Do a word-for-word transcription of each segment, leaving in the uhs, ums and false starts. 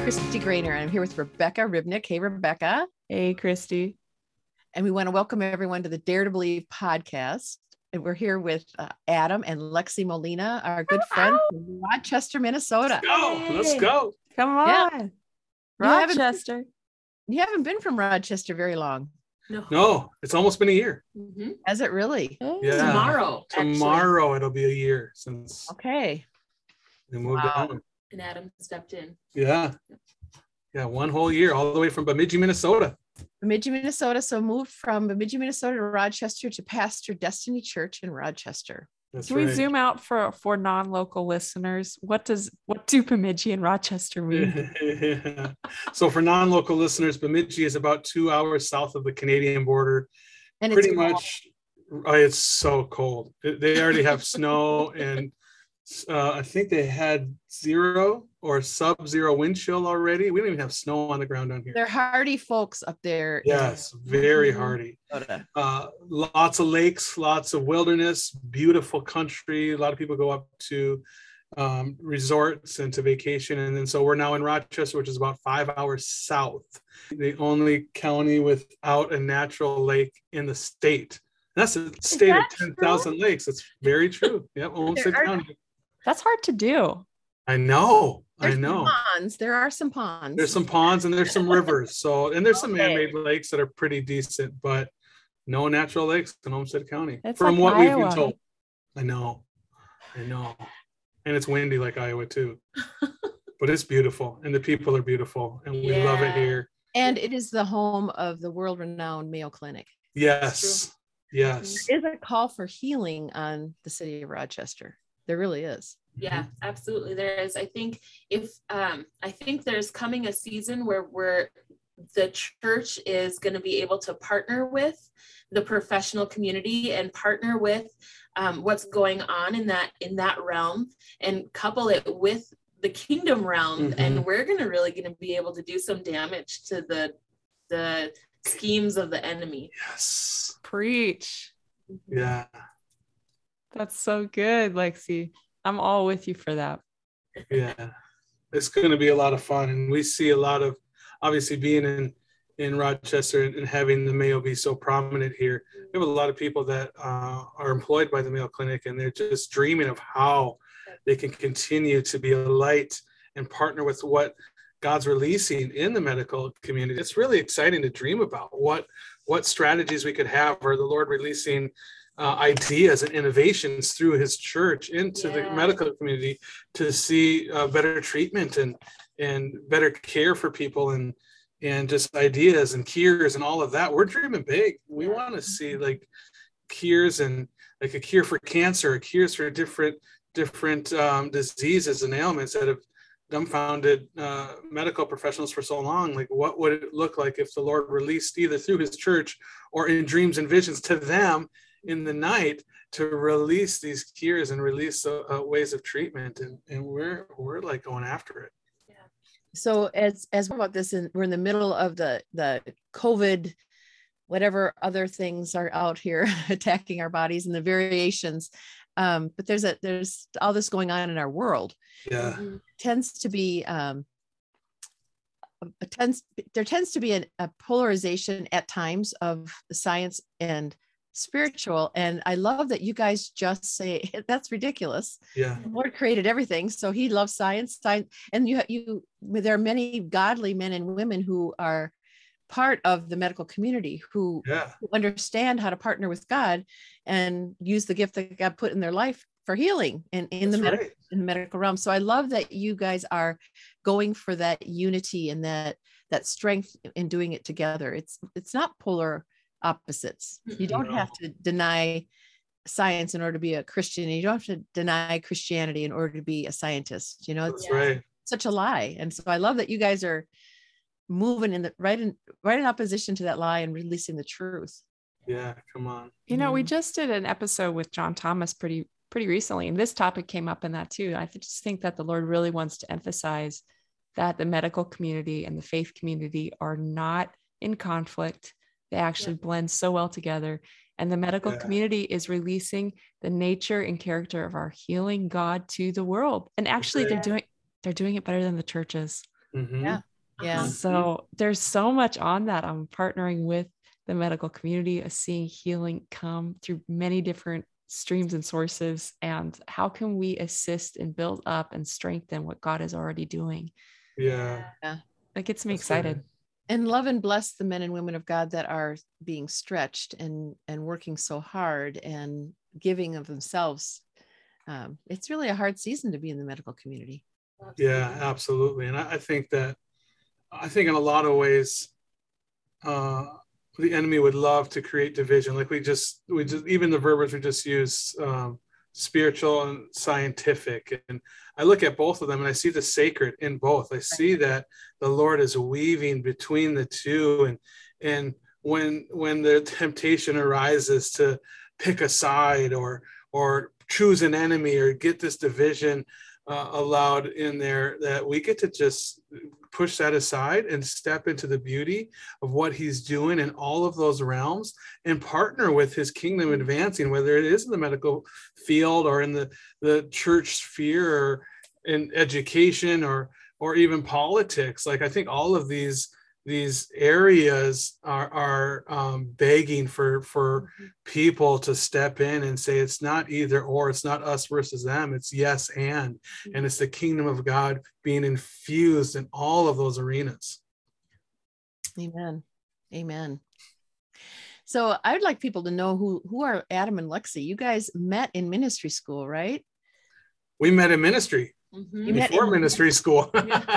Christy Grainer. I'm here with Rebecca Ribnick. Hey, Rebecca. Hey, Christy. And we want to welcome everyone to the Dare to Believe podcast. And we're here with uh, Adam and Lexi Molina, our good friend from Rochester, Minnesota. Let's go. Hey. Let's go. Come on. Yeah. Rochester. You haven't, you haven't been from Rochester very long. No, no, it's almost been a year. Mm-hmm. Has it really? Yeah. Tomorrow. Tomorrow it'll be a year since Okay. we moved Wow. down. And Adam stepped in. Yeah. Yeah, one whole year, all the way from Bemidji, Minnesota. Bemidji, Minnesota. So moved from Bemidji, Minnesota to Rochester to pastor Destiny Church in Rochester. That's Can right. we zoom out for, for non-local listeners? What does what do Bemidji and Rochester mean? Yeah. So for non-local listeners, Bemidji is about two hours south of the Canadian border. And Pretty it's much, oh, it's so cold. They already have snow, and uh, I think they had zero or sub-zero wind chill already. We don't even have snow on the ground down here. They're hardy folks up there. in Yes, very Mhm. hardy. Minnesota. Uh, lots of lakes, lots of wilderness, beautiful country. A lot of people go up to um, resorts and to vacation. And then so we're now in Rochester, which is about five hours south, the only county without a natural lake in the state. That's a state of that ten thousand lakes. It's very true. Yep, Olmsted are- County. That's hard to do. I know. There's I know. some ponds. There are some ponds. There's some ponds and there's some rivers. So, and there's some Okay. man-made lakes that are pretty decent, but no natural lakes in Olmsted County. It's From like what we've Iowa. been told. I know. I know. And it's windy like Iowa too. But it's beautiful and the people are beautiful and we love it Yeah. here. And it is the home of the world-renowned Mayo Clinic. Yes. Yes. There is a call for healing on the city of Rochester. There really is. Yeah, absolutely. There is. I think if um, I think there's coming a season where we're the church is going to be able to partner with the professional community and partner with um, what's going on in that in that realm and couple it with the kingdom realm. Mhm. And we're going to really going to be able to do some damage to the the schemes of the enemy. Yes. Preach. Yeah. That's so good, Lexi. I'm all with you for that. Yeah. It's going to be a lot of fun. And we see a lot of, obviously being in, in Rochester and having the Mayo be so prominent here. We have a lot of people that uh, are employed by the Mayo Clinic and they're just dreaming of how they can continue to be a light and partner with what God's releasing in the medical community. It's really exciting to dream about what, what strategies we could have, or the Lord releasing uh, ideas and innovations through his church into Yeah. the medical community to see uh, better treatment and, and better care for people and, and just ideas and cures and all of that. We're dreaming big. We Yeah. want to see like cures and like a cure for cancer, cures for different, different um, diseases and ailments that have dumbfounded uh, medical professionals for so long. Like, what would it look like if the Lord released either through his church or in dreams and visions to them in the night to release these cures and release uh, uh, ways of treatment? And, and we're, we're like going after it. So as as we're about this, and we're in the middle of the the COVID, whatever other things are out here attacking our bodies and the variations. Um, but there's a there's all this going on in our world. Yeah. Mhm. Tends to be um, a tends there tends to be an, a polarization at times of the science and spiritual. And I love that you guys just say that's ridiculous. Yeah. The Lord created everything, so he loves science. Science, and you you there are many godly men and women who are part of the medical community who, Yeah. who understand how to partner with God and use the gift that God put in their life for healing and in the That's medical right. in the medical realm. So I love that you guys are going for that unity and that that strength in doing it together. It's it's not polar opposites. You don't No. have to deny science in order to be a Christian. You don't have to deny Christianity in order to be a scientist. You know, it's That's right. such a lie. And so I love that you guys are moving in the right in right in opposition to that lie and releasing the truth. Yeah. Come on. You know, we Mhm. just did an episode with John Thomas pretty pretty recently, and this topic came up in that too. I just think that the Lord really wants to emphasize that the medical community and the faith community are not in conflict. They actually blend so well together. And the medical Yeah. community is releasing the nature and character of our healing God to the world. And actually, they're right. doing they're doing it better than the churches. Mhm. Yeah. Yeah. So there's so much on that. I'm partnering with the medical community, of seeing healing come through many different streams and sources. And how can we assist and build up and strengthen what God is already doing? Yeah. Yeah. That gets me That's excited. right. And love and bless the men and women of God that are being stretched and and working so hard and giving of themselves. Um, it's really a hard season to be in the medical community. Yeah, absolutely. And I, I think that, I think in a lot of ways, uh, the enemy would love to create division. Like we just, we just, even the verbiage we just use, um, spiritual and scientific. And I look at both of them and I see the sacred in both. I see that the Lord is weaving between the two. And, and when, when the temptation arises to pick a side or, or choose an enemy or get this division uh, allowed in there, that we get to just push that aside and step into the beauty of what he's doing in all of those realms and partner with his kingdom advancing, whether it is in the medical field or in the, the church sphere or in education or, or even politics. Like, I think all of these, these areas are, are um, begging for, for people to step in and say, it's not either or, it's not us versus them, it's yes and, and it's the kingdom of God being infused in all of those arenas. Amen. Amen. So I'd like people to know who, who are Adam and Lexi. You guys met in ministry school, right? We met in ministry Mhm. You met before in- ministry school.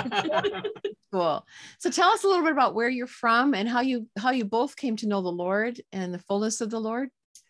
Cool. So tell us a little bit about where you're from and how you how you both came to know the Lord and the fullness of the Lord.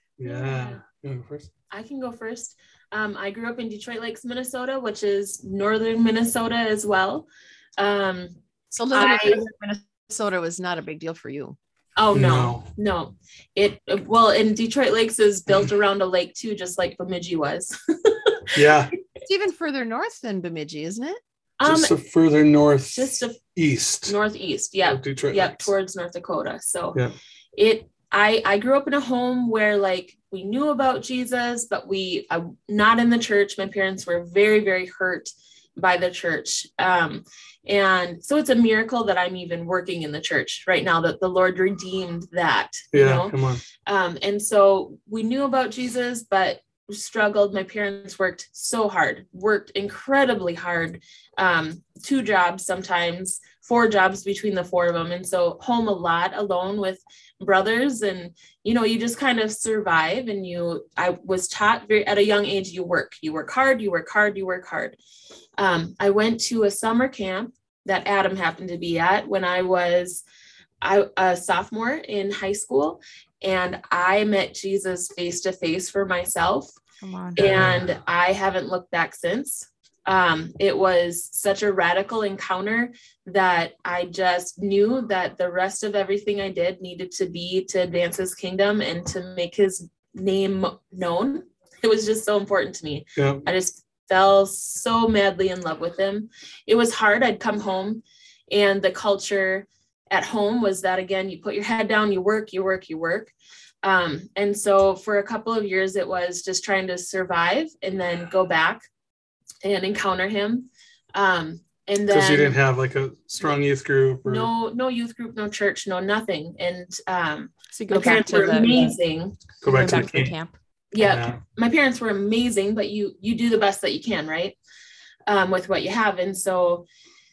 Yeah. You go first? I can go first. Um, I grew up in Detroit Lakes, Minnesota, which is northern Minnesota as well. Um, So living I- in Minnesota was not a big deal for you. oh no, No. no. It well, and Detroit Lakes is built around a lake too, just like Bemidji was. Yeah. It's even further north than Bemidji, isn't it? um, Just a further north, just a east. northeast, yeah, of Detroit yep, Lakes. towards North Dakota. So Yeah. it I I grew up in a home where like we knew about Jesus, but we uh, not in the church. My parents were very, very hurt by the church. Um, and so it's a miracle that I'm even working in the church right now, that the Lord redeemed that, you Yeah, know? come on. Um, and so we knew about Jesus, but struggled. My parents worked so hard, worked incredibly hard, um, two jobs, sometimes four jobs between the four of them. And so home a lot alone with brothers, and, you know, you just kind of survive. And you, I was taught very, at a young age, you work, you work hard, you work hard, you work hard. Um, I went to a summer camp that Adam happened to be at when I was I, a sophomore in high school, and I met Jesus face to face for myself. Come on. And I haven't looked back since. Um, it was such a radical encounter that I just knew that the rest of everything I did needed to be to advance his kingdom and to make his name known. It was just so important to me. Yeah. I just fell so madly in love with him. It was hard. I'd come home and the culture at home was that, again, you put your head down, you work, you work, you work. Um, and so for a couple of years, it was just trying to survive and then go back and encounter him. Um, and then Because you didn't have like a strong youth group. Or... no, no youth group, no church, no nothing. And um, So you my go back parents to were the amazing. Go back to back the to the camp. camp. Yeah, Yeah. my parents were amazing, but you you do the best that you can, right? Um, with what you have. And so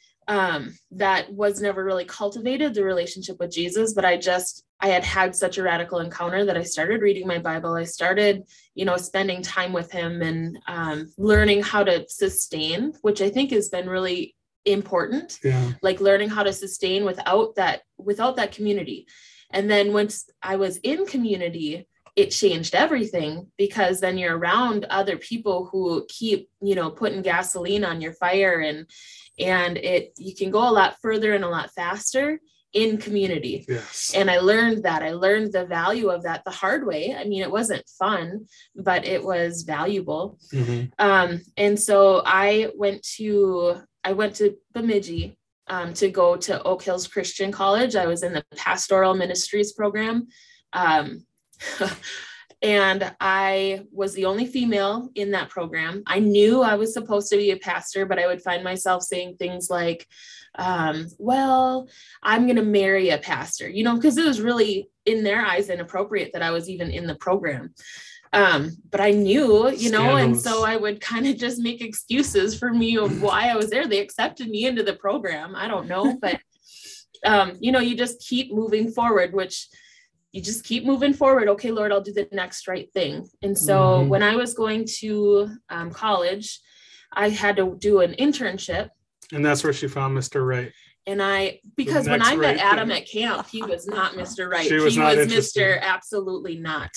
um, that was never really cultivated, the relationship with Jesus, but I just, I had had such a radical encounter that I started reading my Bible. I started, you know, spending time with him and um, learning how to sustain, which I think has been really important. Yeah. Like learning how to sustain without that, without that community. And then once I was in community, it changed everything, because then you're around other people who keep, you know, putting gasoline on your fire, and, and it, you can go a lot further and a lot faster in community. Yes. And I learned that. I learned the value of that the hard way. I mean, it wasn't fun, but it was valuable. Mm-hmm. Um, and so I went to, I went to Bemidji um, to go to Oak Hills Christian College. I was in the pastoral ministries program. Um, And I was the only female in that program. I knew I was supposed to be a pastor, but I would find myself saying things like, um, well, I'm going to marry a pastor, you know, because it was really in their eyes inappropriate that I was even in the program. Um, but I knew, you know, Scandalous. and so I would kind of just make excuses for me of why I was there. They accepted me into the program. I don't know, but, um, you know, you just keep moving forward, which you just keep moving forward. Okay, Lord, I'll do the next right thing. And so Mhm. when I was going to um, college, I had to do an internship. And that's where she found Mister Right. And I, because when next I met right Adam thing. at camp, he was not Mister Right. She was he not was interested. Mister Absolutely not.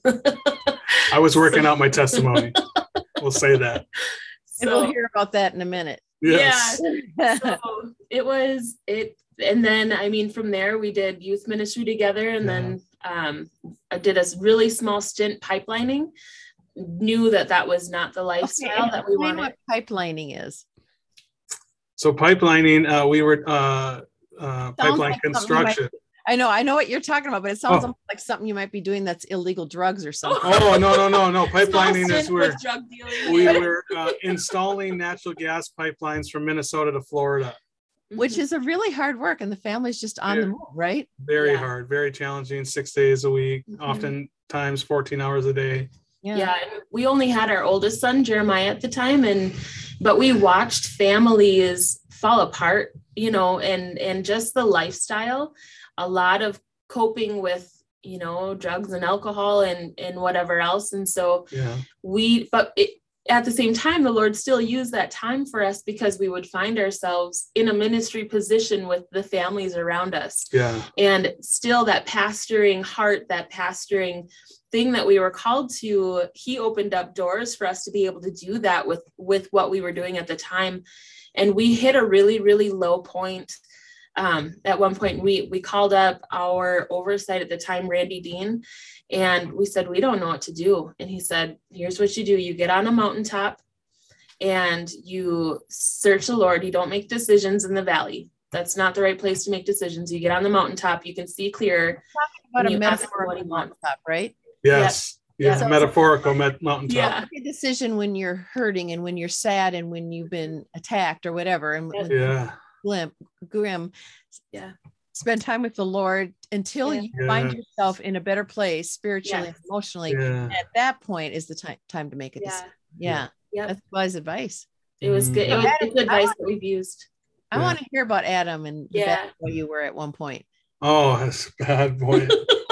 I was working out my testimony. We'll say that. And we'll So, hear about that in a minute. Yes. so it was it. And then, I mean, from there, we did youth ministry together. And Yeah. then um, I did a really small stint pipelining. Knew that that was not the lifestyle Okay, that we explain wanted. what pipelining is. So pipelining, uh, we were uh, uh, Sounds pipeline like something construction. I know, I know what you're talking about, but it sounds Oh. like something you might be doing that's illegal drugs or something. Oh, no, no, no, no. Small Pipelining is stint where with drug dealing. we yeah. were uh, installing natural gas pipelines from Minnesota to Florida. Which is a really hard work, and the family's just on Yeah. the move, right? Very Yeah. hard, very challenging, six days a week, Mhm. oftentimes fourteen hours a day. Yeah, and we only had our oldest son Jeremiah at the time, and but we watched families fall apart, you know, and and just the lifestyle, a lot of coping with, you know, drugs and alcohol and and whatever else. And so Yeah. we, but it, at the same time, the Lord still used that time for us because we would find ourselves in a ministry position with the families around us. Yeah. And still that pastoring heart, that pastoring thing that we were called to, he opened up doors for us to be able to do that with, with what we were doing at the time. And we hit a really, really low point. Um, at one point, we, we called up our oversight at the time, Randy Dean, and we said, we don't know what to do. And he said, here's what you do. You get on a mountaintop and you search the Lord. You don't make decisions in the valley. That's not the right place to make decisions. You get on the mountaintop, you can see clearer. About and a you ask him what metaphorical he wants. mountaintop, right? Yes. Yeah. Yeah. Metaphorical met- mountaintop. Yeah. Make a decision when you're hurting and when you're sad and when you've been attacked or whatever. And when Yeah. glim, grim, Yeah. spend time with the Lord until Yeah. you find Yeah. yourself in a better place spiritually and Yes. emotionally. Yeah. At that point is the time time to make a Yeah. decision. Yeah, Yep. that's wise advice. It was good. It Mm. was Adam, good advice I that we've used. I Yeah. want to hear about Adam and the Yeah. bad boy you were at one point. Oh, that's a bad boy.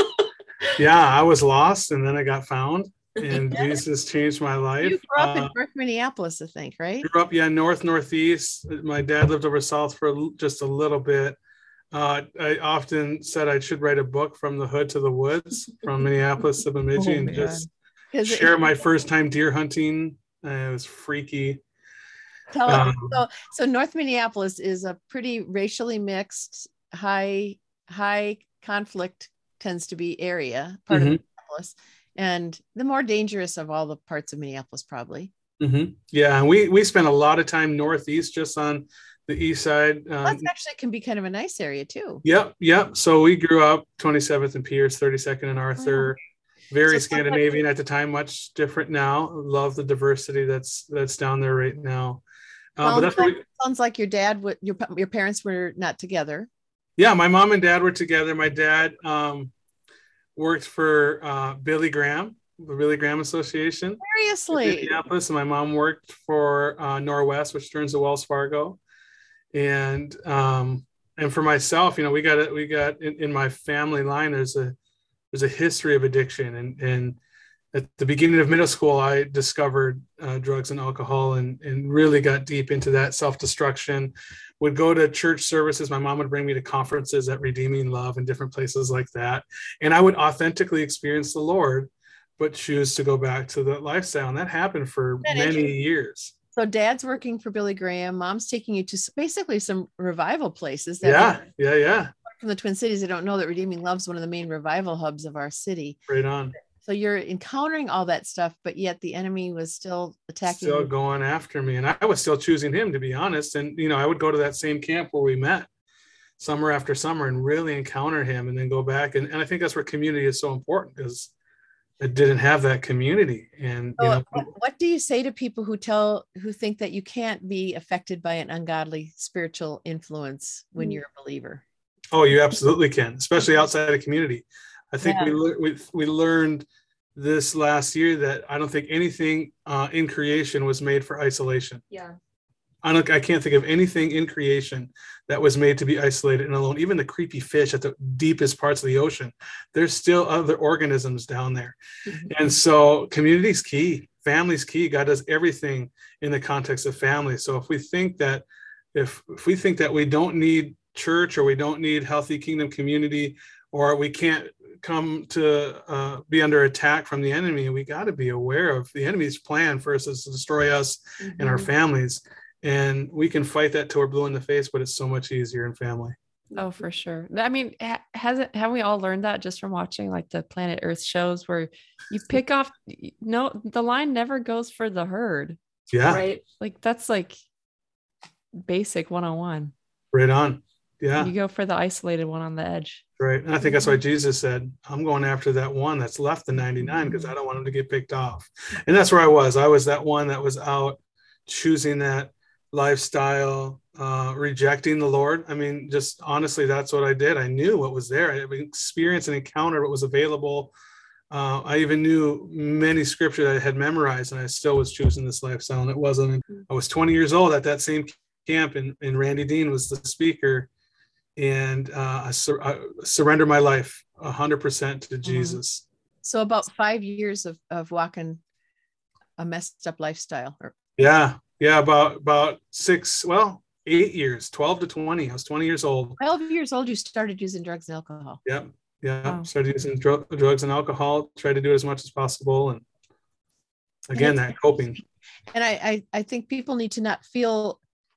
Yeah, I was lost and then I got found, and Jesus changed my life. You grew up Uh, in North Minneapolis, I think, right? grew up, yeah, north northeast. My dad lived over south for a l- just a little bit. Uh, I often said I should write a book from the hood to the woods, from Minneapolis to Bemidji, Oh, and man. just 'Cause it- share my first time deer hunting. Uh, it was freaky. Tell Um, so so North Minneapolis is a pretty racially mixed, high high conflict tends to be area part Mhm. of Minneapolis, and the more dangerous of all the parts of Minneapolis, probably. Mhm. Yeah, and we we spent a lot of time northeast, just on the east side. Um, That's actually can be kind of a nice area too. Yep, yep. So we grew up twenty-seventh and Pierce, thirty-second and Arthur. Very So- Scandinavian at the time, much different now. Love the diversity that's that's down there right now. Uh, but Sounds that's where like, we, sounds like your dad would your pa- your parents were not together. yeah, my mom and dad were together. My dad um, worked for uh, Billy Graham, the Billy Graham Association in Seriously. Minneapolis, and my mom worked for uh, Norwest, which turns to Wells Fargo. And um, and for myself, you know, we got it. We got in, in my family line. There's a there's a history of addiction, and and at the beginning of middle school, I discovered uh, drugs and alcohol, and and really got deep into that self-destruction. Would go to church services. My mom would bring me to conferences at Redeeming Love and different places like that, and I would authentically experience the Lord, but choose to go back to the lifestyle, and that happened for That many interesting. years. So dad's working for Billy Graham. Mom's taking you to s- basically some revival places. That Yeah, yeah, yeah. from the Twin Cities. I don't know that Redeeming Love's one of the main revival hubs of our city. Right on. So you're encountering all that stuff, but yet the enemy was still attacking Still you. going after me, and I was still choosing him, to be honest. And you know, I would go to that same camp where we met summer after summer and really encounter him, and then go back. And, and I think that's where community is so important, because it didn't have that community. And, you So know, what, what do you say to people who tell, who think that you can't be affected by an ungodly spiritual influence when you're a believer? oh, you absolutely can, especially outside of community. I think Yeah. we, lear- we, we learned this last year that I don't think anything uh, in creation was made for isolation. Yeah. I don't, I can't think of anything in creation that was made to be isolated and alone. Even the creepy fish at the deepest parts of the ocean, there's still other organisms down there. Mhm. And so community's key, family's key. God does everything in the context of family. So if we think that, if, if we think that we don't need church, or we don't need healthy kingdom community, or we can't come to uh, be under attack from the enemy, we got to be aware of the enemy's plan first is to destroy us Mm-hmm. and our families. And we can fight that till we're blue in the face, but it's so much easier in family. Oh, for sure. I mean, ha- hasn't, have we all learned that just from watching like the Planet Earth shows where you pick off, no, the line never goes for the herd. Yeah. Right. Like that's like basic one oh one. Right on. Yeah. You go for the isolated one on the edge. Right. And I think that's why Jesus said, I'm going after that one that's left the ninety-nine because I don't want him to get picked off. And that's where I was. I was that one that was out choosing that lifestyle, uh, rejecting the Lord. I mean, just honestly, that's what I did. I knew what was there. I experienced and encountered what was available. Uh, I even knew many scripture that I had memorized, and I still was choosing this lifestyle. And it wasn't, I was twenty years old at that same camp, and, and Randy Dean was the speaker. And uh, I, sur- I surrender my life a hundred percent to Jesus. So about five years of, of walking a messed up lifestyle. Or- Yeah. Yeah. About, about six, well, eight years, twelve to twenty. I was twenty years old. twelve years old, you started using drugs and alcohol. Yeah. Yeah. Wow. Started using dr- drugs and alcohol, tried to do it as much as possible. And again, And that coping. And I, I, I think people need to not feel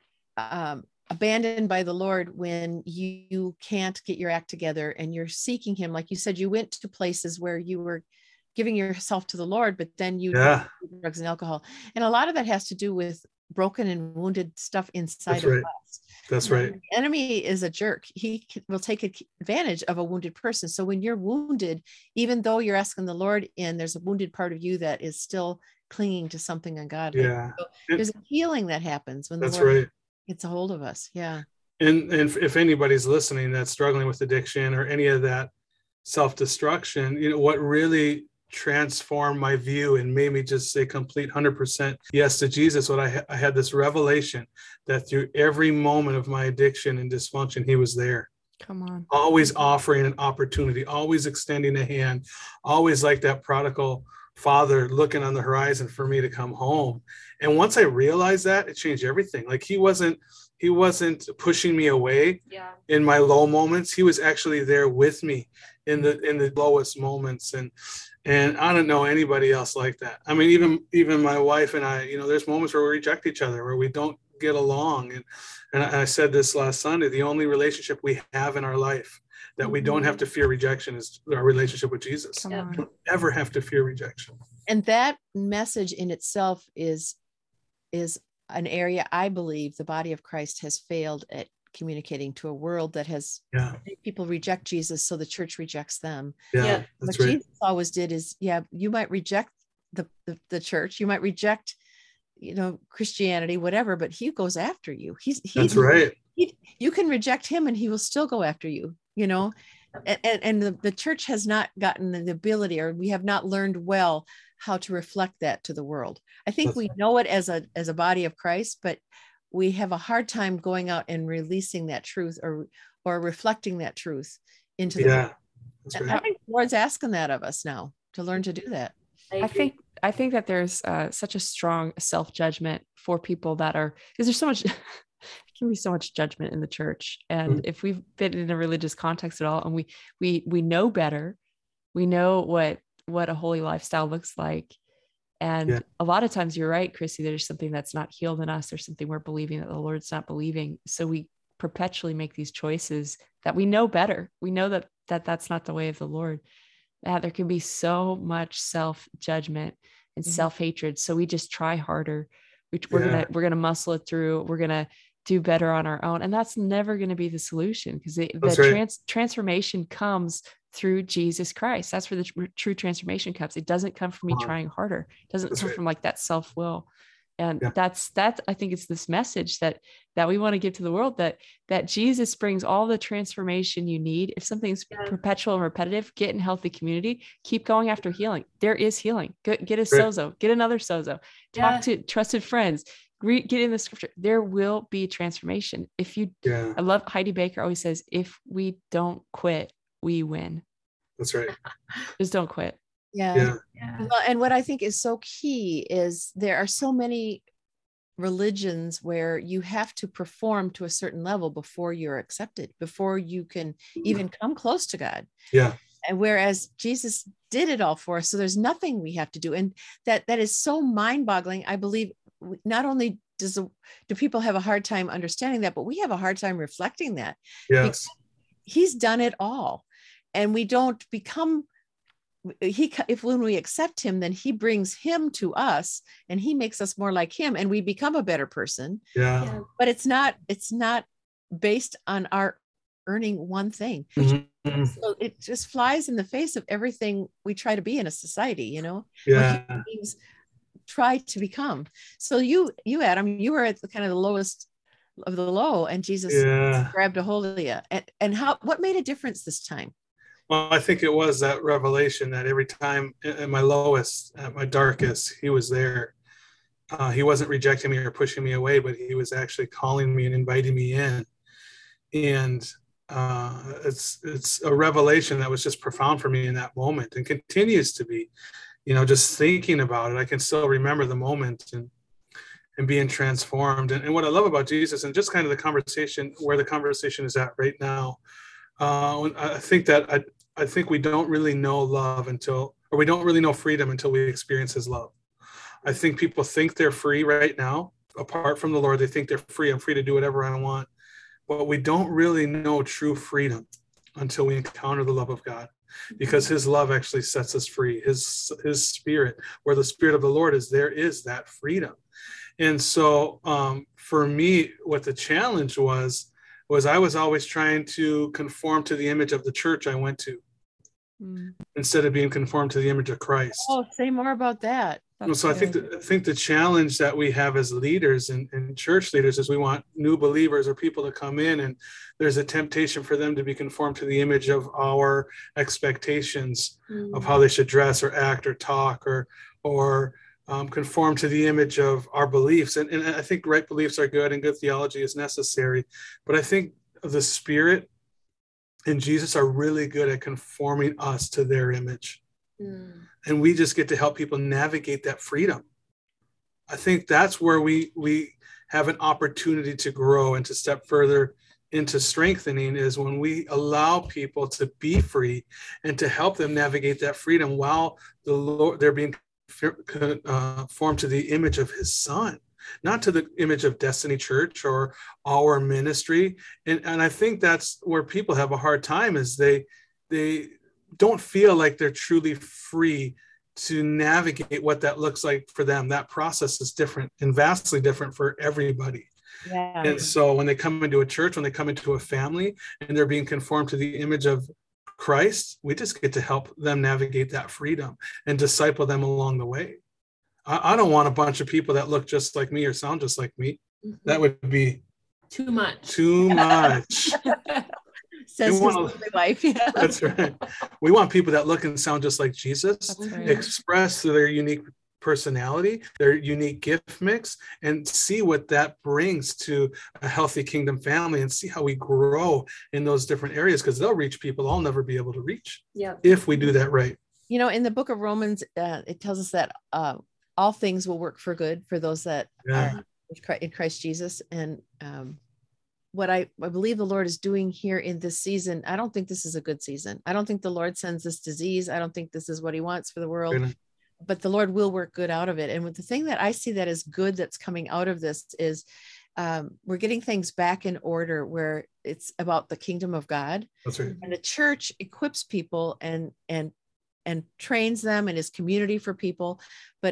um, abandoned by the Lord when you, you can't get your act together and you're seeking him. Like you said, you went to places where you were giving yourself to the Lord, but then you Yeah. did drugs and alcohol. And a lot of that has to do with broken and wounded stuff inside That's of right. us. That's right. The enemy is a jerk. He c- will take advantage of a wounded person. So when you're wounded, even though you're asking the Lord in, there's a wounded part of you that is still clinging to something ungodly. Yeah. So there's a healing that happens when the That's Lord right. gets a hold of us. Yeah. And, and if- if anybody's listening that's struggling with addiction or any of that self-destruction, you know, what really transformed my view and made me just say complete one hundred percent yes to Jesus, what I, ha- I had this revelation that through every moment of my addiction and dysfunction, he was there. Come on. Always offering an opportunity, always extending a hand, always like that prodigal father looking on the horizon for me to come home. And once I realized that, it changed everything. Like he wasn't, he wasn't pushing me away Yeah. in my low moments. He was actually there with me in the, in the lowest moments. And, and I don't know anybody else like that. I mean, even, even my wife and I, you know, there's moments where we reject each other, where we don't get along. And, and I said this last Sunday, the only relationship we have in our life that we don't have to fear rejection is our relationship with Jesus. Come Yeah. on. We don't ever have to fear rejection. And that message in itself is, is an area I believe the body of Christ has failed at communicating to a world that has Yeah. people reject Jesus. So the church rejects them. Yeah. Yeah. That's What right. Jesus always did is, yeah, you might reject the, the, the church, you might reject, you know, Christianity, whatever, but he goes after you. He's, he, That's right. he, you can reject him and he will still go after you, you know, and, and, and the, the church has not gotten the ability, or we have not learned well how to reflect that to the world. I think That's we right. know it as a, as a body of Christ, but we have a hard time going out and releasing that truth or, or reflecting that truth into the Yeah. world. That's And I right. think the Lord's asking that of us now, to learn to do that. I, I agree. think I think that there's uh, such a strong self-judgment for people that are, because there's so much, it can be so much judgment in the church. And Mhm. if we've been in a religious context at all, and we we we know better, we know what what a holy lifestyle looks like. And Yeah. a lot of times you're right, Chrissy, there's something that's not healed in us. There's something we're believing that the Lord's not believing. So we perpetually make these choices that we know better. We know that that that's not the way of the Lord. That there can be so much self-judgment and Mhm. self-hatred. So we just try harder. We, we're Yeah. gonna we're gonna muscle it through. We're gonna do better on our own. And that's never going to be the solution, because the, the That's right. trans, transformation comes through Jesus Christ. That's where the tr- true transformation comes. It doesn't come from me Uh-huh. trying harder. It doesn't That's come right. from like that self-will. And Yeah. that's, that I think it's this message that, that we want to give to the world, that, that Jesus brings all the transformation you need. If something's Yeah. perpetual and repetitive, get in healthy community, keep going after healing. There is healing. Get, get a Right. sozo, get another sozo, talk Yeah. to trusted friends, read, get in the scripture. There will be transformation. If you, Yeah. I love Heidi Baker always says, if we don't quit, we win. That's right. Just don't quit. Yeah. Yeah. Yeah. Well, and what I think is so key is there are so many religions where you have to perform to a certain level before you're accepted, before you can even come close to God. Yeah. And whereas Jesus did it all for us, so there's nothing we have to do. And that that is so mind-boggling. I believe not only does the, do people have a hard time understanding that, but we have a hard time reflecting that. Yes. He's done it all. And we don't become he if when we accept him, then he brings him to us and he makes us more like him and we become a better person. Yeah. Yeah. But it's not it's not based on our earning one thing. Mm-hmm. So it just flies in the face of everything we try to be in a society, you know. Yeah. What human beings try to become. So you you Adam, you were at the kind of the lowest of the low, and Jesus Yeah. grabbed a hold of you. And, and how what made a difference this time? Well, I think it was that revelation that every time at my lowest, at my darkest, he was there. Uh, he wasn't rejecting me or pushing me away, but he was actually calling me and inviting me in. And uh, it's it's a revelation that was just profound for me in that moment, and continues to be. You know, just thinking about it, I can still remember the moment and and being transformed. And, and what I love about Jesus, and just kind of the conversation, where the conversation is at right now. Uh, I think that I, I think we don't really know love until, or we don't really know freedom until we experience his love. I think people think they're free right now, apart from the Lord. They think they're free. I'm free to do whatever I want. But we don't really know true freedom until we encounter the love of God, because his love actually sets us free. His, his spirit, where the spirit of the Lord is, there is that freedom. And so um, for me, what the challenge was, was I was always trying to conform to the image of the church I went to, mm. instead of being conformed to the image of Christ. Oh, say more about that. That's so good. I think the, I think the challenge that we have as leaders and, and church leaders is we want new believers or people to come in, and there's a temptation for them to be conformed to the image of our expectations mm. of how they should dress or act or talk, or or um, conform to the image of our beliefs. And, and I think right beliefs are good and good theology is necessary. But I think the Spirit and Jesus are really good at conforming us to their image. Mm. And we just get to help people navigate that freedom. I think that's where we we have an opportunity to grow and to step further into strengthening, is when we allow people to be free and to help them navigate that freedom while the Lord, they're being uh, formed to the image of his Son, not to the image of Destiny Church or our ministry. And, and I think that's where people have a hard time, is they they don't feel like they're truly free to navigate what that looks like for them. That process is different and vastly different for everybody. Yeah. And so when they come into a church, when they come into a family, and they're being conformed to the image of Christ, we just get to help them navigate that freedom and disciple them along the way. I, I don't want a bunch of people that look just like me or sound just like me. Mm-hmm. That would be too much. Too much. Says his life. Yeah. That's right. We want people that look and sound just like Jesus, right. Express their unique personality, their unique gift mix, and see what that brings to a healthy kingdom family, and see how we grow in those different areas, because they'll reach people I'll never be able to reach. Yeah. If we do that right. You know, in the book of Romans, uh, it tells us that uh, all things will work for good for those that yeah. are in Christ Jesus. And um, what I, I believe the Lord is doing here in this season, I don't think this is a good season. I don't think the Lord sends this disease. I don't think this is what he wants for the world. Really? But the Lord will work good out of it. And with the thing that I see that is good that's coming out of this is um, we're getting things back in order, where it's about the kingdom of God. That's right. And the church equips people and and and trains them and is community for people. But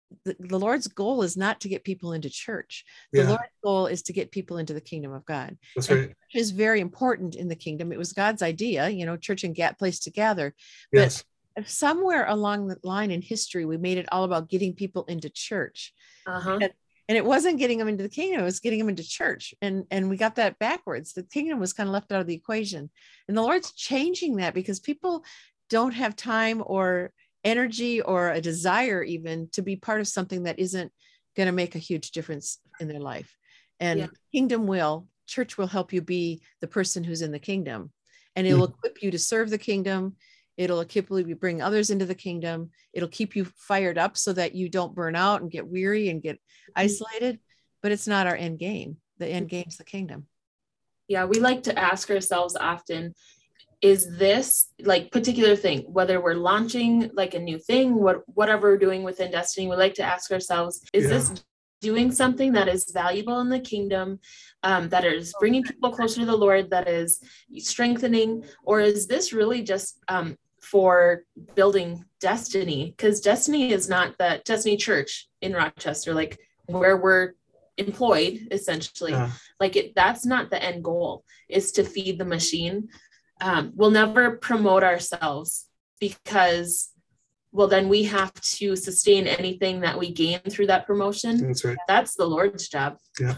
the, the Lord's goal is not to get people into church. The Yeah. Lord's goal is to get people into the kingdom of God. That's and right. church is very important in the kingdom. It was God's idea, you know, church and get place to gather. But Yes. somewhere along the line in history, we made it all about getting people into church. Uh-huh. And, and it wasn't getting them into the kingdom, it was getting them into church. And, and we got that backwards. The kingdom was kind of left out of the equation. And the Lord's changing that because people don't have time or energy or a desire even to be part of something that isn't going to make a huge difference in their life. And Yeah. kingdom will, church will help you be the person who's in the kingdom, and it'll Mm. equip you to serve the kingdom. It'll equip you to bring others into the kingdom. It'll keep you fired up so that you don't burn out and get weary and get isolated, but it's not our end game. The end game is the kingdom. Yeah, we like to ask ourselves often, is this like particular thing, whether we're launching like a new thing, what whatever we're doing within Destiny, we like to ask ourselves, is Yeah. this doing something that is valuable in the kingdom, um, that is bringing people closer to the Lord, that is strengthening, or is this really just um, for building Destiny? Because Destiny is not the Destiny Church in Rochester, like where we're employed essentially. Yeah. Like it, that's not the end goal, is to feed the machine. Um, we'll never promote ourselves because, well, then we have to sustain anything that we gain through that promotion. That's right. That's the Lord's job. Yeah.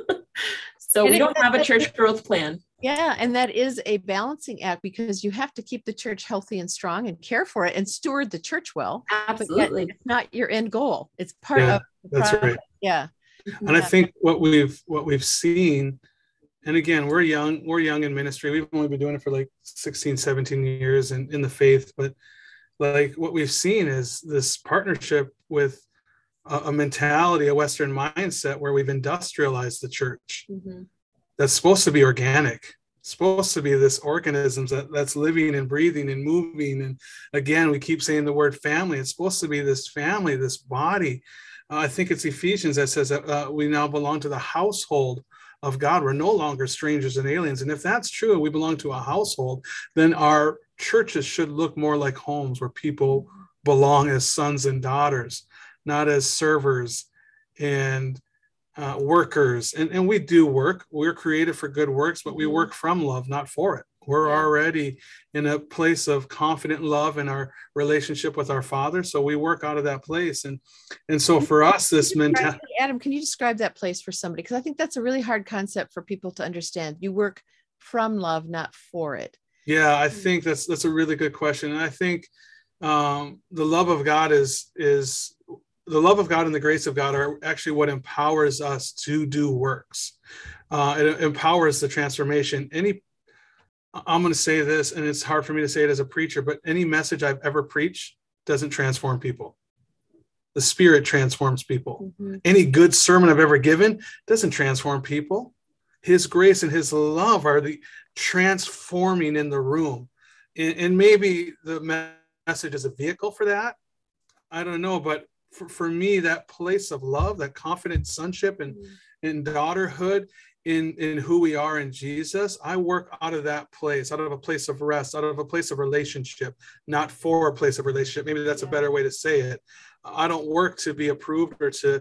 So And we it- don't have a church growth plan. Yeah. And that is a balancing act because you have to keep the church healthy and strong and care for it and steward the church well. But yet Absolutely. it's not your end goal. It's part Yeah, of the that's process. right. Yeah. And I Yeah. think what we've what we've seen, and again, we're young, we're young in ministry. We've only been doing it for like sixteen, seventeen years in, in the faith. But like what we've seen is this partnership with a, a mentality, a Western mindset where we've industrialized the church. Mhm. That's supposed to be organic, supposed to be this organism that, that's living and breathing and moving. And again, we keep saying the word family. It's supposed to be this family, this body. Uh, I think it's Ephesians that says that uh, we now belong to the household of God. We're no longer strangers and aliens. And if that's true, we belong to a household, then our churches should look more like homes where people belong as sons and daughters, not as servers and uh, workers. And, and we do work. We're created for good works, but we work from love, not for it. We're Yeah. already in a place of confident love in our relationship with our Father. So we work out of that place. And, and so for us, this mentality. Adam, can you describe that place for somebody? Because I think that's a really hard concept for people to understand. You work from love, not for it. Yeah, I think that's that's a really good question. And I think um, the love of God is is the love of God and the grace of God are actually what empowers us to do works. Uh, it empowers the transformation. Any, I'm going to say this, and it's hard for me to say it as a preacher, but any message I've ever preached doesn't transform people. The Spirit transforms people. Mm-hmm. Any good sermon I've ever given doesn't transform people. His grace and his love are the transforming in the room. And, and maybe the message is a vehicle for that. I don't know, but for, for me, that place of love, that confident sonship and, mm-hmm. and daughterhood in, in who we are in Jesus, I work out of that place, out of a place of rest, out of a place of relationship, not for a place of relationship. Maybe that's yeah. a better way to say it. I don't work to be approved or to,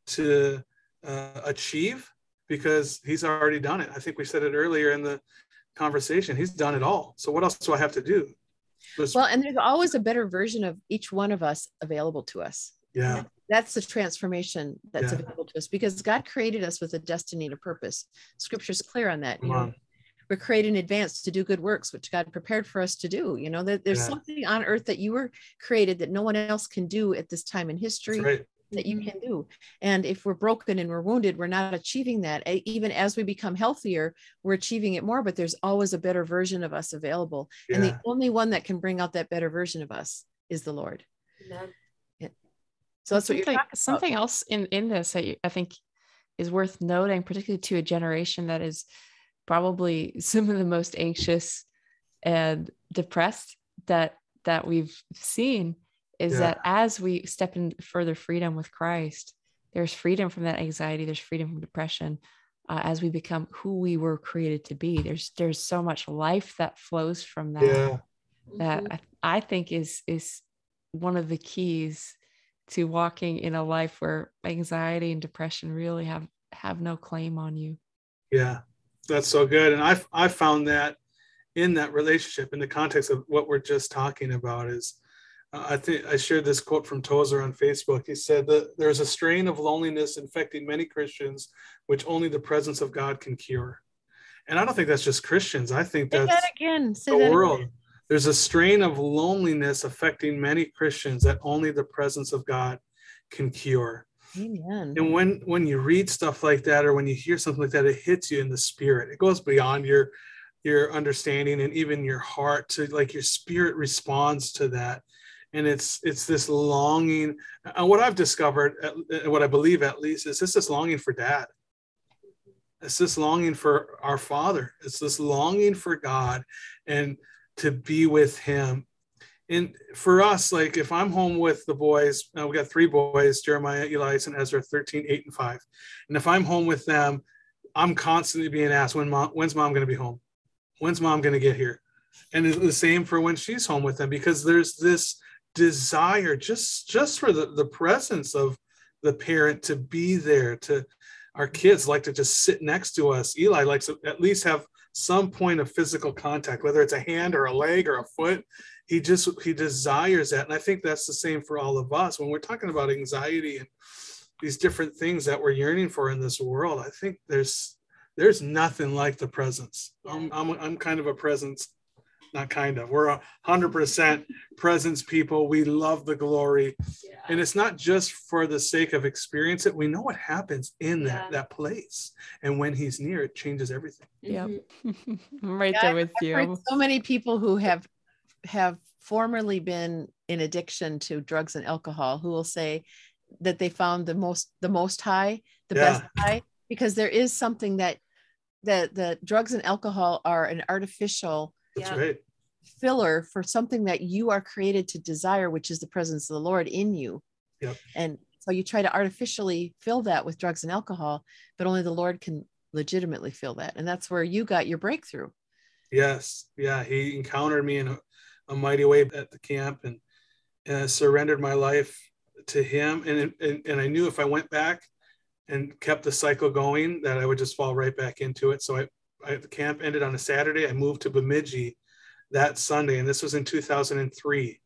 to uh, achieve, because he's already done it. I think we said it earlier in the conversation. He's done it all. So what else do I have to do? Just, well, and there's always a better version of each one of us available to us. Yeah. That's the transformation that's yeah. available to us, because God created us with a destiny and a purpose. Scripture's clear on that. You know, we're created in advance to do good works, which God prepared for us to do. You know, that there's yeah. something on earth that you were created that no one else can do at this time in history. That's right. That you can do. And if we're broken and we're wounded, we're not achieving that. Even as we become healthier, we're achieving it more, but there's always a better version of us available. Yeah. And the only one that can bring out that better version of us is the Lord. Yeah. Yeah. So that's what you're talking about. Something else in, in this that you, I think is worth noting, particularly to a generation that is probably some of the most anxious and depressed that, that we've seen, is yeah. that as we step in further freedom with Christ, there's freedom from that anxiety, there's freedom from depression, uh, as we become who we were created to be. There's there's so much life that flows from that, yeah. that I, I think is is one of the keys to walking in a life where anxiety and depression really have, have no claim on you. Yeah, that's so good. And I've, I've found that in that relationship, in the context of what we're just talking about, is uh, I think I shared this quote from Tozer on Facebook. He said that there's a strain of loneliness infecting many Christians, which only the presence of God can cure. And I don't think that's just Christians. I think Say that's that again. Say the that world. again. There's a strain of loneliness affecting many Christians that only the presence of God can cure. Amen. And when when you read stuff like that, or when you hear something like that, it hits you in the spirit. It goes beyond your your understanding and even your heart, to like your spirit responds to that. And it's it's this longing. And what I've discovered, what I believe at least, is this this longing for Dad. It's this longing for our Father. It's this longing for God and to be with Him. And for us, like if I'm home with the boys, uh, we got three boys, Jeremiah, Elias, and Ezra, thirteen, eight, and five. And if I'm home with them, I'm constantly being asked, when mom, when's mom going to be home? When's mom going to get here? And it's the same for when she's home with them, because there's this desire just, just for the, the presence of the parent to be there. To our kids like to just sit next to us. Eli likes to at least have some point of physical contact, whether it's a hand or a leg or a foot. He just, he desires that. And I think that's the same for all of us. When we're talking about anxiety and these different things that we're yearning for in this world, I think there's, there's nothing like the presence. I'm, I'm, I'm kind of a presence, not kind of, we're a hundred percent presence people. We love the glory. Yeah. And it's not just for the sake of experience it. We know what happens in yeah. that, that place. And when He's near, it changes everything. Yeah. I'm right yeah, there I've, with I've you. heard so many people who have, have formerly been in addiction to drugs and alcohol who will say that they found the most, the most high, the yeah. best high, because there is something that the, the drugs and alcohol are an artificial That's right. filler for something that you are created to desire, which is the presence of the Lord in you. Yep. And so you try to artificially fill that with drugs and alcohol, but only the Lord can legitimately fill that. And that's where you got your breakthrough. Yes. Yeah. He encountered me in a, a mighty way at the camp, and, and I surrendered my life to Him. And, and, and I knew if I went back and kept the cycle going, that I would just fall right back into it. So I, I the camp ended on a Saturday. I moved to Bemidji that Sunday, and this was in two thousand three.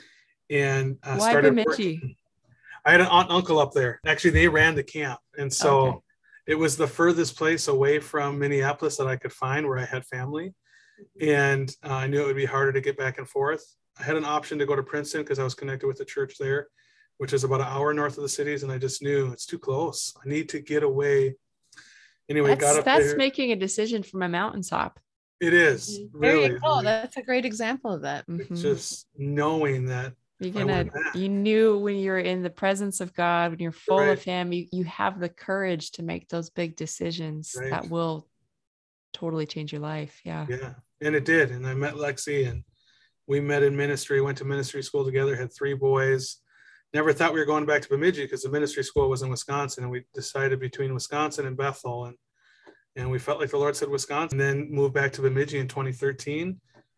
And uh, why started Bemidji? Working. I had an aunt and uncle up there. Actually, they ran the camp, and so okay. it was the furthest place away from Minneapolis that I could find where I had family. And uh, I knew it would be harder to get back and forth. I had an option to go to Princeton because I was connected with the church there, which is about an hour north of the cities. And I just knew it's too close. I need to get away. Anyway, that's, got up that's there. making a decision from a mountaintop. It is. There really. you go. That's a great example of that. Mm-hmm. Just knowing that. You're gonna, you knew when you're in the presence of God, when you're full right. of Him, you, you have the courage to make those big decisions right. that will totally change your life. Yeah. Yeah. And it did. And I met Lexi, and we met in ministry, went to ministry school together, had three boys. Never thought we were going back to Bemidji because the ministry school was in Wisconsin, and we decided between Wisconsin and Bethel. And, and we felt like the Lord said Wisconsin, and then moved back to Bemidji in twenty thirteen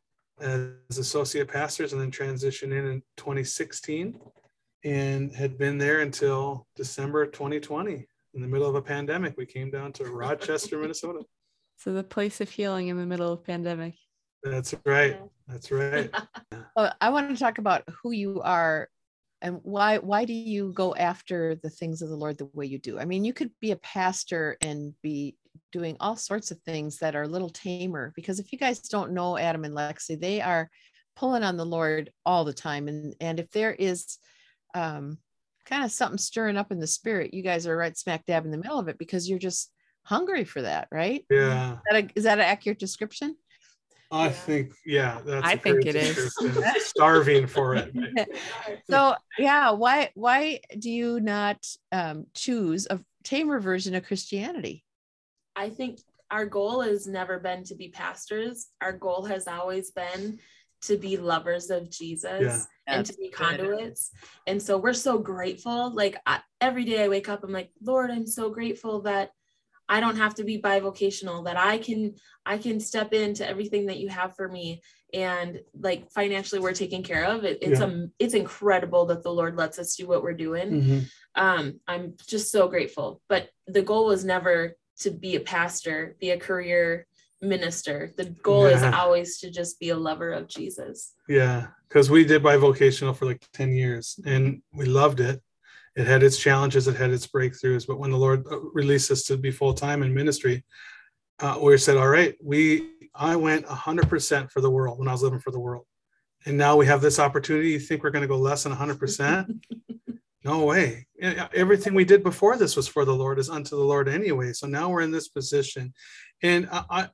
as associate pastors, and then transitioned in in twenty sixteen, and had been there until December twenty twenty. In the middle of a pandemic, we came down to Rochester, Minnesota. So the place of healing in the middle of pandemic. That's right. That's right. Well, I want to talk about who you are and why, why do you go after the things of the Lord the way you do? I mean, you could be a pastor and be doing all sorts of things that are a little tamer, because if you guys don't know Adam and Lexi, they are pulling on the Lord all the time. And, and if there is um, kind of something stirring up in the spirit, you guys are right smack dab in the middle of it, because you're just hungry for that, right? Yeah. Is that, a, is that an accurate description? I think, yeah, that's I think it is. Starving for it. So yeah, why why do you not um, choose a tamer version of Christianity? I think our goal has never been to be pastors. Our goal has always been to be lovers of Jesus yeah. and to be conduits. And so we're so grateful. Like I, every day I wake up, I'm like, Lord, I'm so grateful that I don't have to be bivocational, that I can, I can step into everything that you have for me. And like financially we're taken care of. It, it's, yeah. a, it's incredible that the Lord lets us do what we're doing. Mm-hmm. Um, I'm just so grateful, but the goal was never to be a pastor, be a career minister. The goal yeah. is always to just be a lover of Jesus. Yeah. Cause we did bivocational for like ten years and we loved it. It had its challenges, it had its breakthroughs, but when the Lord released us to be full-time in ministry, uh, we said, all right, we, I went one hundred percent for the world when I was living for the world. And now we have this opportunity. You think we're going to go less than one hundred percent? No way. Everything we did before this was for the Lord, is unto the Lord anyway. So now we're in this position. And I, I,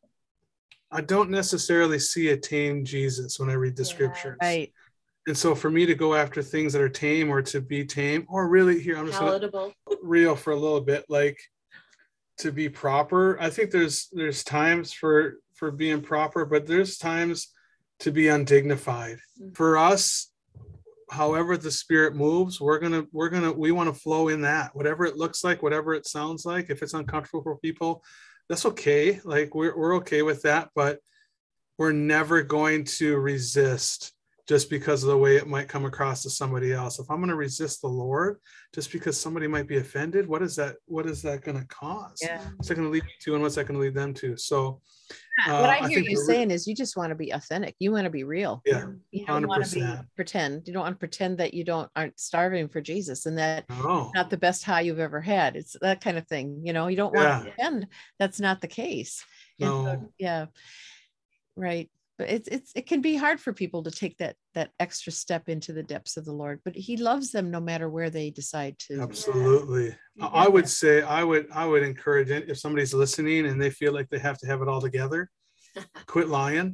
I don't necessarily see a tame Jesus when I read the yeah, scriptures. Right. And so for me to go after things that are tame or to be tame, or really here, I'm just palatable, real for a little bit, like to be proper. I think there's there's times for for being proper, but there's times to be undignified. Mm-hmm. For us, however the Spirit moves, we're gonna we're gonna we want to flow in that. Whatever it looks like, whatever it sounds like. If it's uncomfortable for people, that's okay. Like we're we're okay with that, but we're never going to resist just because of the way it might come across to somebody else. If I'm going to resist the Lord just because somebody might be offended, what is that? What is that going to cause? Yeah. What's that going to lead me to, and what's that going to lead them to? So uh, what I hear I you saying re- is you just want to be authentic. You want to be real. Yeah. You don't want to be pretend. You don't want to pretend that you don't aren't starving for Jesus and that no. not the best high you've ever had. It's that kind of thing. You know, you don't want yeah. to pretend that's not the case. No. So, yeah. Right. But it's it's it can be hard for people to take that that extra step into the depths of the Lord, but He loves them no matter where they decide to. Absolutely. Yeah. I would say I would I would encourage it if somebody's listening and they feel like they have to have it all together, quit lying.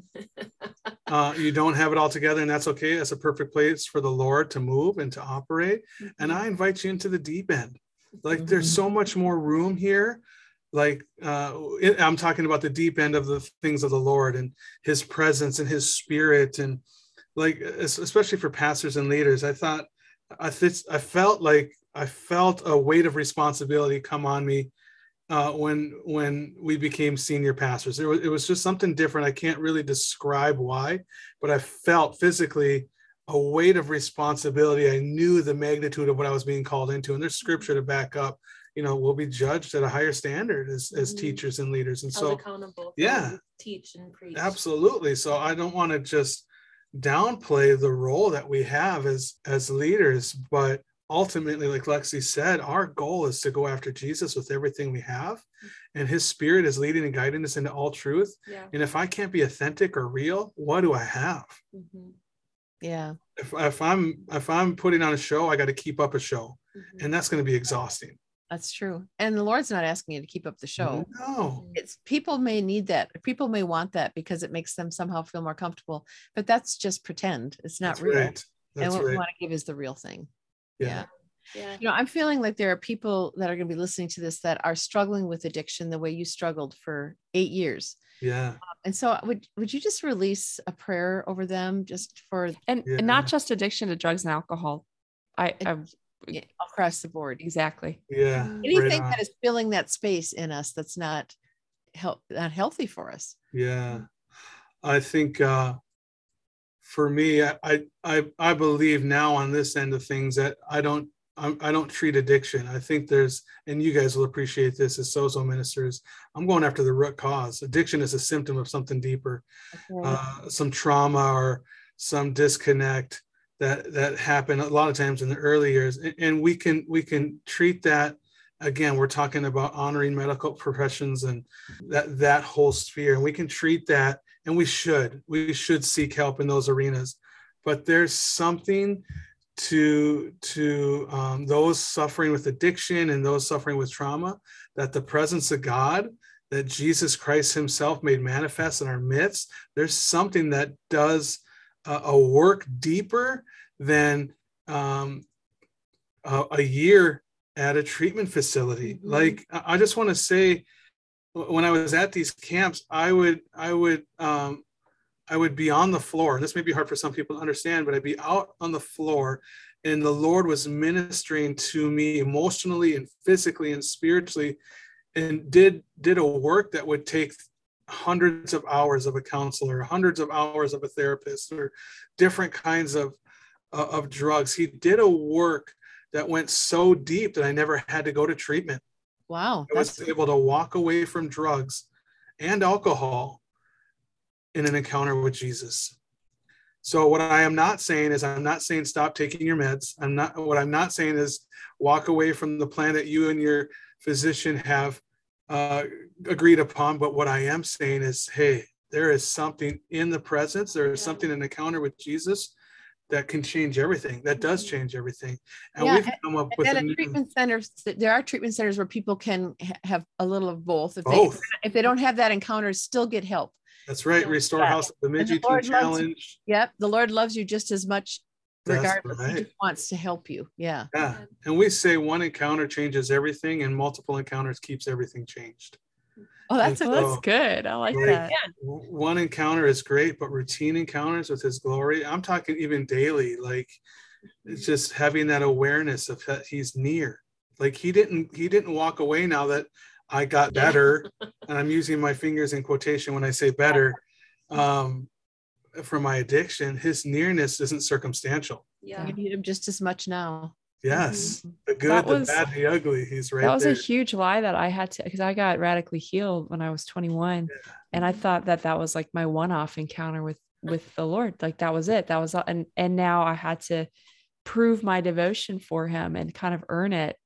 Uh, you don't have it all together, and that's okay. That's a perfect place for the Lord to move and to operate. Mm-hmm. And I invite you into the deep end. Like mm-hmm. there's so much more room here. Like uh, it, I'm talking about the deep end of the things of the Lord and His presence and His Spirit, and like especially for pastors and leaders, I thought I th- I felt like I felt a weight of responsibility come on me uh, when when we became senior pastors. It was it was just something different. I can't really describe why, but I felt physically a weight of responsibility. I knew the magnitude of what I was being called into, and there's scripture to back up. You know, we'll be judged at a higher standard as, as mm-hmm. teachers and leaders. And Held so, accountable yeah, teach and preach. Absolutely. So I don't want to just downplay the role that we have as, as leaders, but ultimately, like Lexi said, our goal is to go after Jesus with everything we have, and His Spirit is leading and guiding us into all truth. Yeah. And if I can't be authentic or real, what do I have? Mm-hmm. Yeah. If, if I'm, if I'm putting on a show, I got to keep up a show, mm-hmm. and that's going to be exhausting. That's true. And the Lord's not asking you to keep up the show. No. It's people may need that. People may want that because it makes them somehow feel more comfortable, but that's just pretend. It's not that's real. Right. That's and what right. we want to give is the real thing. Yeah. yeah. Yeah. You know, I'm feeling like there are people that are going to be listening to this that are struggling with addiction the way you struggled for eight years. Yeah. Um, and so would, would you just release a prayer over them just for, and, yeah. and not just addiction to drugs and alcohol. I, I Yeah, across the board. Exactly. Yeah. Anything right that is filling that space in us that's not help not healthy for us. Yeah. I think uh for me, I I I believe now on this end of things that I don't I, I don't treat addiction. I think there's, and you guys will appreciate this as sozo ministers, I'm going after the root cause. Addiction is a symptom of something deeper, okay. uh, some trauma or some disconnect that that happen a lot of times in the early years, and, and we can we can treat that. Again, we're talking about honoring medical professions and that that whole sphere, and we can treat that, and we should we should seek help in those arenas. But there's something to to um, those suffering with addiction and those suffering with trauma, that the presence of God, that Jesus Christ Himself made manifest in our midst, there's something that does a work deeper than um, a, a year at a treatment facility. Mm-hmm. Like, I just want to say, when I was at these camps, I would, I would, um, I would be on the floor. This may be hard for some people to understand, but I'd be out on the floor, and the Lord was ministering to me emotionally and physically and spiritually. and did did a work that would take hundreds of hours of a counselor, hundreds of hours of a therapist, or different kinds of uh, of drugs. He did a work that went so deep that I never had to go to treatment. Wow. I was able to walk away from drugs and alcohol in an encounter with Jesus. So what I am not saying is, I'm not saying stop taking your meds. I'm not, what I'm not saying is walk away from the plan that you and your physician have uh, agreed upon. But what I am saying is, hey, there is something in the presence. There is something in an encounter with Jesus that can change everything. That does change everything. And yeah, we've come up with at a a new, treatment centers. There are treatment centers where people can ha- have a little of both. If both. they if they don't have that encounter, still get help. That's right. Yeah. Restore Yeah. House of Bemidji Lord Teen loves Challenge. you. Yep. The Lord loves you just as much, That's regardless. right. He just wants to help you. Yeah. Yeah. And we say one encounter changes everything, and multiple encounters keeps everything changed. Oh, that's And a, Well, so, that's good. I like like, that. w- one encounter is great, but routine encounters with his glory, I'm talking even daily, like it's just having that awareness of that he's near. Like he didn't, he didn't walk away now that I got better. And I'm using my fingers in quotation when I say better, um, from my addiction. His nearness isn't circumstantial. Yeah. you need him just as much now. Yes. Mhm. The good, That the was- bad, the ugly. He's right That was there. a huge lie that I had to, because I got radically healed when I was twenty-one. And I thought that that was like my one-off encounter with, with the Lord. Like that was it. That was, all. and, and now I had to prove my devotion for him and kind of earn it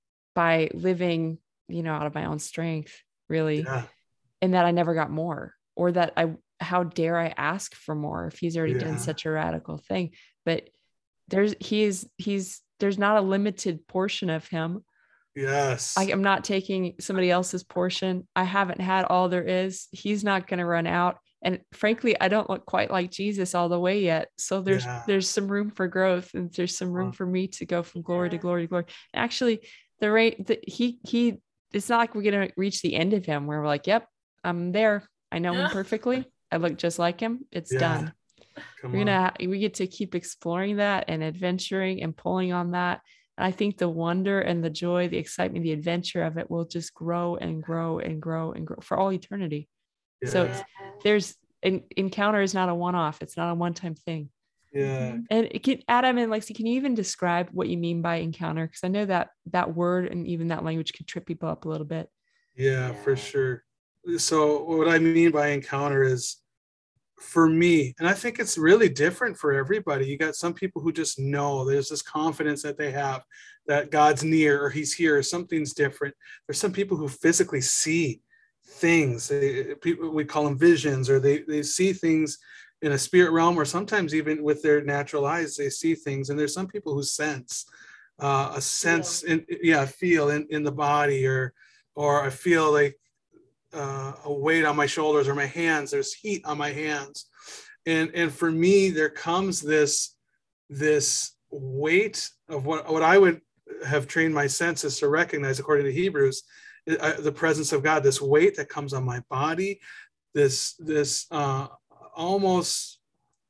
by living, you know, out of my own strength, really. Yeah. And that I never got more, or that I, how dare I ask for more if he's already Yeah. done such a radical thing. But there's, he is, he's, there's not a limited portion of him. Yes. I am not taking somebody else's portion. I haven't had all there is. He's not going to run out. And frankly, I don't look quite like Jesus all the way yet. So there's, Yeah. there's some room for growth, and there's some room Wow. for me to go from glory to Yeah. glory to glory. Actually, the rate that he, he, it's not like we're going to reach the end of him where we're like, yep, I'm there. I know him perfectly. I look just like him. It's Yeah. done. Come We're on. gonna we get to keep exploring that and adventuring and pulling on that. And I think the wonder and the joy, the excitement, the adventure of it will just grow and grow and grow and grow for all eternity. So Yeah. there's an encounter is not a one-off. It's not a one-time thing. Yeah. And it can, Adam and Lexi, can you even describe what you mean by encounter? Because I know that that word and even that language can trip people up a little bit. Yeah, for Yeah. sure. So what I mean by encounter is, for me, and I think it's really different for everybody. You got some people who just know, there's this confidence that they have that God's near, or he's here, or something's different. There's some people who physically see things. They, people, we call them visions, or they, they see things in a spirit realm, or sometimes even with their natural eyes, they see things. And there's some people who sense uh, a sense, in, yeah, feel in, in the body, or, or I feel like uh, a weight on my shoulders or my hands. There's heat on my hands. And, and for me, there comes this, this weight of what, what I would have trained my senses to recognize, according to Hebrews, uh, the presence of God, this weight that comes on my body, this, this uh, almost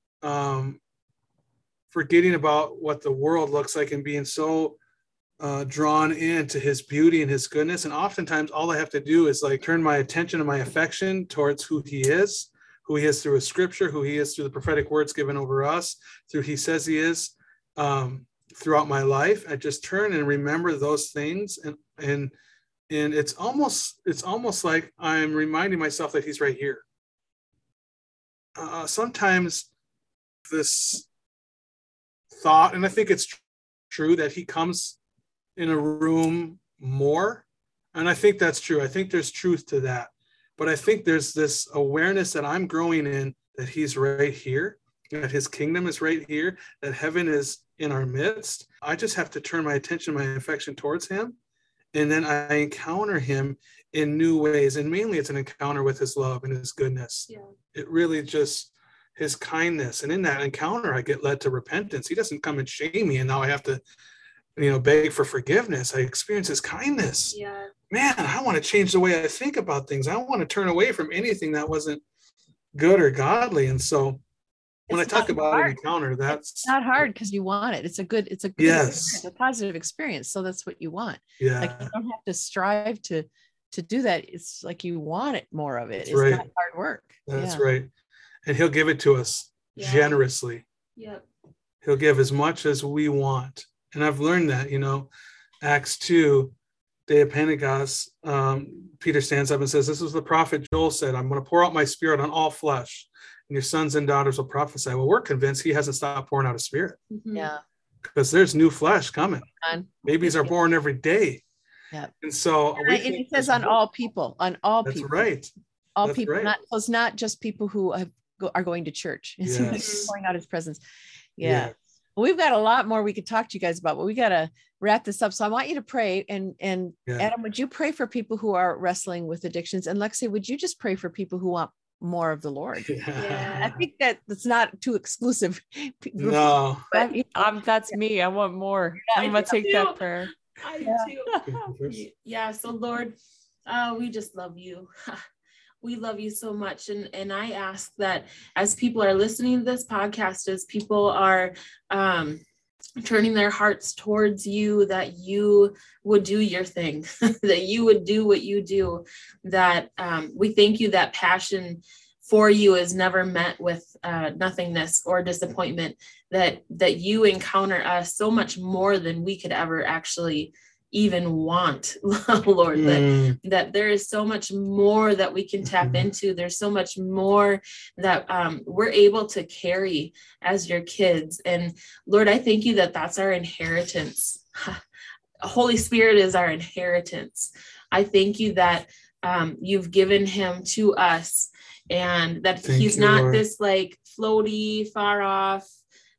um, forgetting about what the world looks like and being so uh, drawn into his beauty and his goodness. And oftentimes all I have to do is like turn my attention and my affection towards who he is, who he is through his scripture, who he is through the prophetic words given over us, through he says he is um, throughout my life. I just turn and remember those things. And, and, and it's almost, it's almost like I'm reminding myself that he's right here. Uh, sometimes this thought, and I think it's tr- true that he comes in a room more. And I think that's true. I think there's truth to that. But I think there's this awareness that I'm growing in, that he's right here, that his kingdom is right here, that heaven is in our midst. I just have to turn my attention, my affection towards him. And then I encounter him in new ways. And mainly it's an encounter with his love and his goodness. Yeah. It really just, his kindness. And in that encounter, I get led to repentance. He doesn't come and shame me, and now I have to, you know, beg for forgiveness. I experience his kindness. Yeah. Man, I want to change the way I think about things. I want to turn away from anything that wasn't good or godly. And so when It's I talk not about hard. an encounter, that's It's not hard because you want it. It's a good, it's a good Yes. experience, a positive experience. So that's what you want. yeah, Like you don't have to strive to to do that, it's like you want it more of it. That's it's right. not hard work. That's yeah. right. And he'll give it to us Yeah. generously. Yep. He'll give as much as we want. And I've learned that, you know, Acts two, day of Pentecost, um, Peter stands up and says, this is the prophet Joel said, I'm going to pour out my spirit on all flesh, and your sons and daughters will prophesy. Well, we're convinced he hasn't stopped pouring out his spirit. Mm-hmm. Yeah. Because there's new flesh coming. On, Babies are born every day. Yeah. And so we and it says on all people, on all That's people. right. All That's people, right. not so it's not just people who have, go, are going to church. It's Yes. pouring out his presence. Yeah. Yeah. Well, we've got a lot more we could talk to you guys about, but we got to wrap this up. So I want you to pray. And, and Yeah. Adam, would you pray for people who are wrestling with addictions? And Lexi, would you just pray for people who want more of the Lord? Yeah. I think that it's not too exclusive. No. But, That, um, that's me. I want more. Yeah, I'm gonna take too. that prayer. I Yeah. do too. Yeah. So Lord, uh, we just love you. We love you so much. And, and I ask that as people are listening to this podcast, as people are um, turning their hearts towards you, that you would do your thing, that you would do what you do, that um, we thank you that passion for you is never met with uh, nothingness or disappointment, that, that you encounter us so much more than we could ever actually even want, Lord, that, Mm. that there is so much more that we can tap Mhm. into. There's so much more that um, we're able to carry as your kids. And Lord, I thank you that that's our inheritance. Holy Spirit is our inheritance. I thank you that um, you've given him to us, and that Thank he's you, not Lord. this like floaty, far off,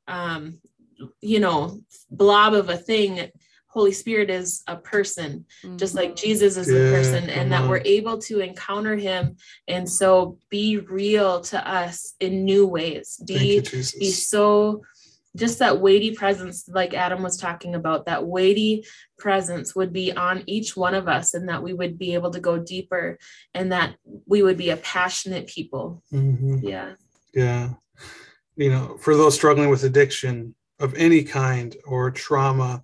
um, you know, blob of a thing. Holy Spirit is a person, just like Jesus is a Yeah, person, and come that on. we're able to encounter him. And so be real to us in new ways. Thank you, Be, be Jesus. so, just that weighty presence, like Adam was talking about, that weighty presence would be on each one of us, and that we would be able to go deeper, and that we would be a passionate people. Mhm. Yeah. Yeah. You know, for those struggling with addiction of any kind or trauma,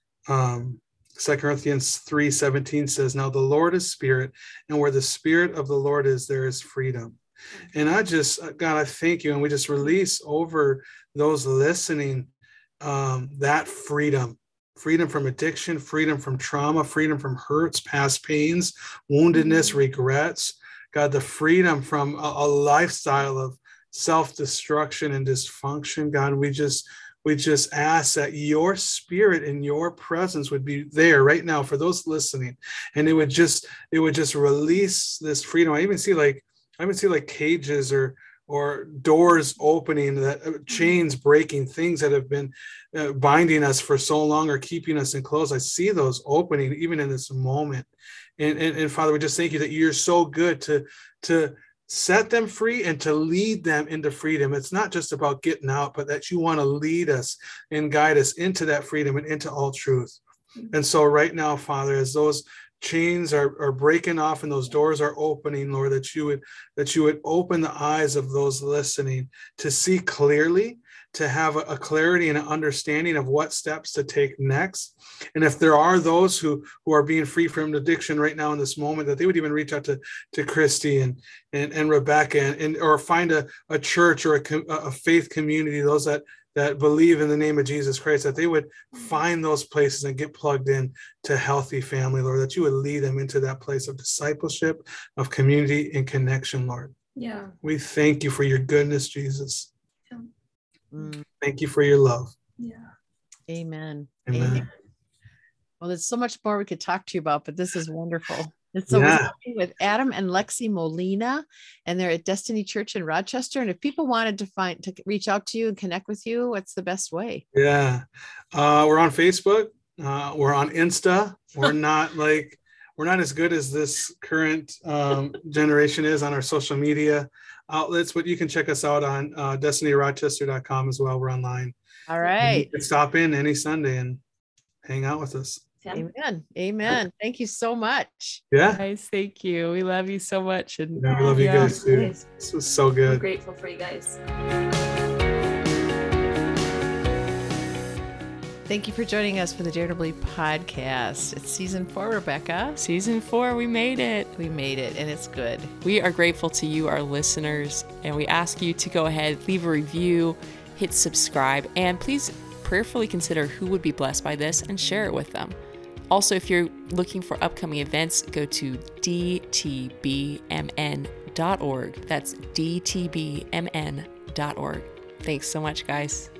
um, Second Corinthians three seventeen says, now the Lord is spirit, and where the spirit of the Lord is, there is freedom. And I just, God, I thank you. And we just release over those listening um, that freedom, freedom from addiction, freedom from trauma, freedom from hurts, past pains, woundedness, regrets. God, the freedom from a, a lifestyle of self-destruction and dysfunction. God, we just, we just ask that your spirit and your presence would be there right now for those listening. And it would just, it would just release this freedom. I even see like, I even see like cages or, or doors opening, that uh, chains breaking, things that have been uh, binding us for so long or keeping us enclosed. I see those opening even in this moment. And, and, and Father, we just thank you that you're so good to, to set them free and to lead them into freedom. It's not just about getting out, but that you want to lead us and guide us into that freedom and into all truth. And so right now, Father, as those chains are, are breaking off and those doors are opening, Lord, that you would, that you would open the eyes of those listening to see clearly, to have a, a clarity and an understanding of what steps to take next. And if there are those who, who are being free from addiction right now in this moment, that they would even reach out to, to Christy and, and, and Rebecca and, and or find a, a church or a, a faith community, those that, that believe in the name of Jesus Christ, that they would find those places and get plugged in to healthy family, Lord, that you would lead them into that place of discipleship, of community and connection, Lord. Yeah. We thank you for your goodness, Jesus. Mm, Thank you for your love. Yeah. amen. Amen. Well, there's so much more we could talk to you about, but this is wonderful. And so Yeah. we're talking with Adam and Lexi Molina, and they're at Destiny Church in Rochester. And if people wanted to find, to reach out to you and connect with you, what's the best way? Yeah. Uh, we're on Facebook. Uh, we're on Insta. We're not like, we're not as good as this current um, generation is on our social media outlets, but you can check us out on uh, destiny rochester dot com as well. We're online. All And right. you can stop in any Sunday and hang out with us. Yeah. Amen. Amen. Thank you so much. Yeah. Guys, thank you. We love you so much. And Yeah, we love you Yeah. guys too. Guys, This was so we're good. grateful for you guys. Thank you for joining us for the Dare to Believe podcast. It's season four, Rebecca. Season four, we made it. We made it, and it's good. We are grateful to you, our listeners, and we ask you to go ahead, leave a review, hit subscribe, and please prayerfully consider who would be blessed by this and share it with them. Also, if you're looking for upcoming events, go to d t b m n dot org. That's d t b m n dot org. Thanks so much, guys.